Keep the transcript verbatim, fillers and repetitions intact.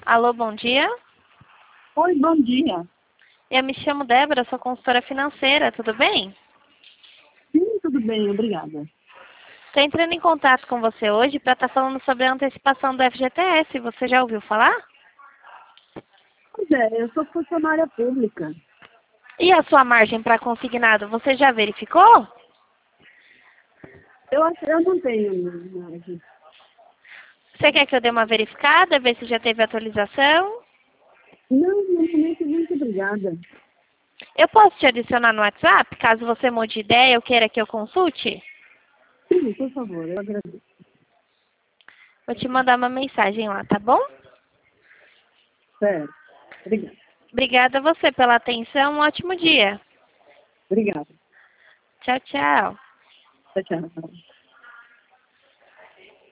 Alô, bom dia. Oi, bom dia. Eu me chamo Débora, sou consultora financeira, tudo bem? Sim, tudo bem, obrigada. Estou entrando em contato com você hoje para estar falando sobre a antecipação do F G T S. Você já ouviu falar? Pois é, eu sou funcionária pública. E a sua margem para consignado, você já verificou? Eu acho eu não tenho margem. Você quer que eu dê uma verificada, ver se já teve atualização? Não, no momento, muito obrigada. Eu posso te adicionar no WhatsApp, caso você mude de ideia ou queira que eu consulte? Sim, por favor, eu agradeço. Vou te mandar uma mensagem lá, tá bom? Certo. Obrigada. Obrigada a você pela atenção, um ótimo dia. Obrigada. Tchau, tchau. Tchau, tchau.